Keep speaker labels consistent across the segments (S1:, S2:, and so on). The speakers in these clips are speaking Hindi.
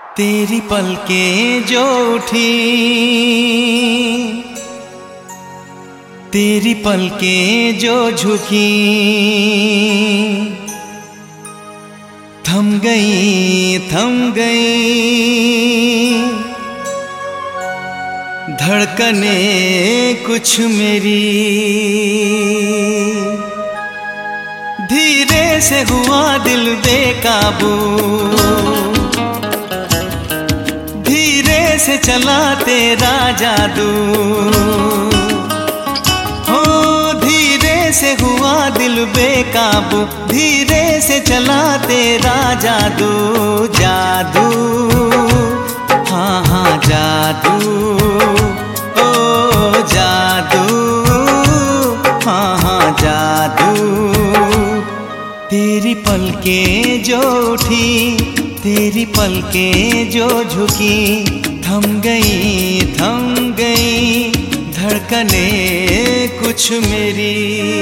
S1: तेरी पलकें जो उठी, तेरी पलकें जो झुकी, थम गई धड़कने कुछ मेरी। धीरे से हुआ दिल बेकाबू, धीरे से चला तेरा जादू। हो धीरे से हुआ दिल बेकाबू, धीरे से चला तेरा जादू। जादू हाँ हाँ जादू, ओ जादू हाँ हाँ जादू। तेरी पलकें जो उठी, तेरी पलकें जो झुकी, थम गई धड़कने कुछ मेरी।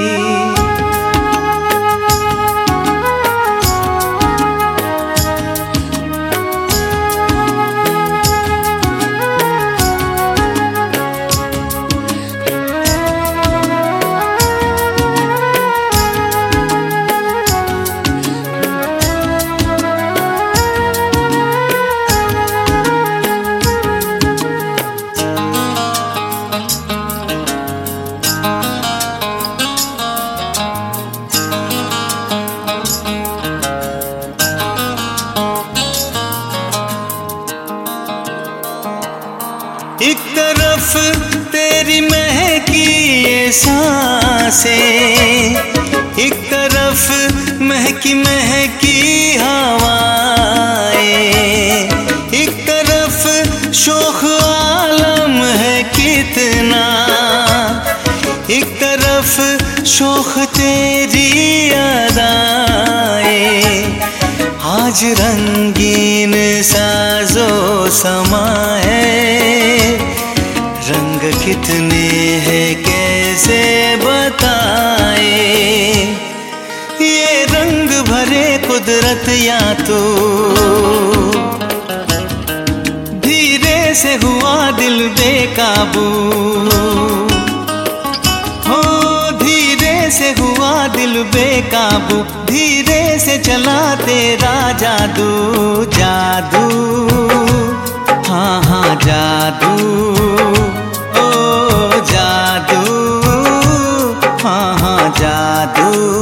S1: एक तरफ तेरी महकी ये सांसें, एक तरफ महकी महकी हवाएं, एक तरफ शोख आलम है कितना, एक तरफ शोख तेरी अदाएं। आज रंगीन साजो समा है, रंग कितने हैं कैसे बताए। ये रंग भरे कुदरत या तो धीरे से हुआ दिल बेकाबू। हो धीरे से हुआ दिल बेकाबू, धीरे से चला तेरा जादू। जादू हाँ हाँ जादू, ओ जादू हाँ हाँ जादू।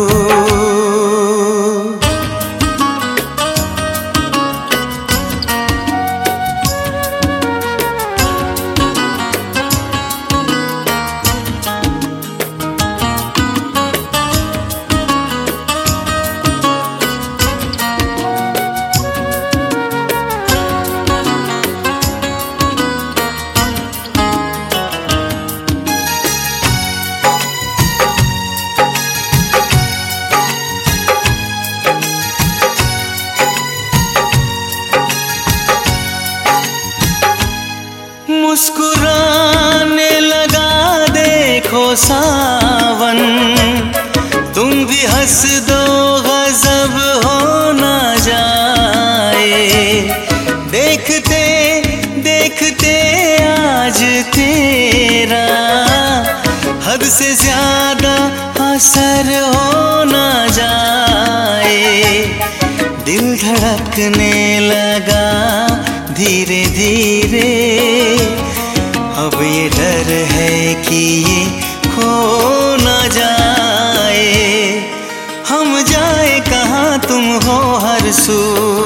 S1: मुस्कुराने लगा देखो सावन, तुम भी हंस दो गजब हो ना जाए। देखते देखते आज तेरा हद से ज्यादा असर हो ना जाए। दिल धड़कने लगा धीरे धीरे, अब ये डर है कि ये खो न जाए। हम जाए कहाँ तुम हो हर सू,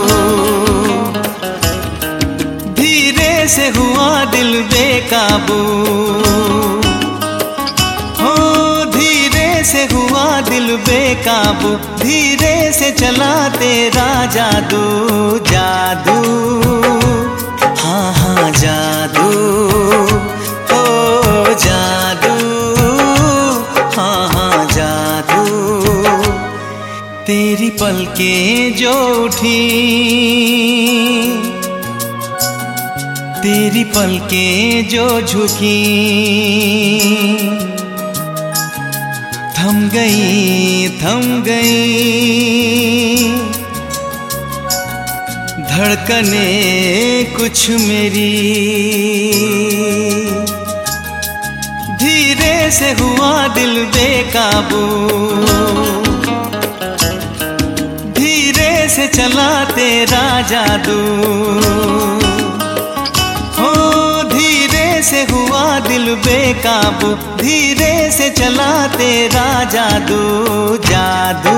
S1: धीरे से हुआ दिल बेकाबू। हो धीरे से हुआ दिल बेकाबू, धीरे से चला तेरा जादू। जादू हाँ हाँ जादू, ओ जादू हाँ हाँ जादू। तेरी पलकें जो उठी, तेरी पलकें जो झुकी, थम गई धड़कने कुछ मेरी धीरे से हुआ दिल बेकाबू, धीरे से चला तेरा जादू, हो धीरे से हुआ दिल बेकाबू, धीरे से चला तेरा जादू। जादू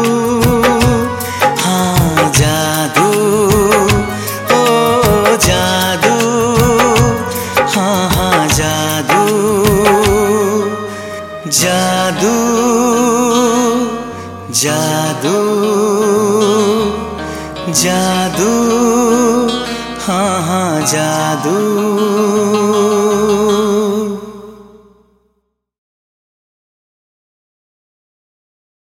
S1: हाँ जादू, ओ जादू हाँ हाँ जादू, जादू जादू जादू हाँ हाँ जादू।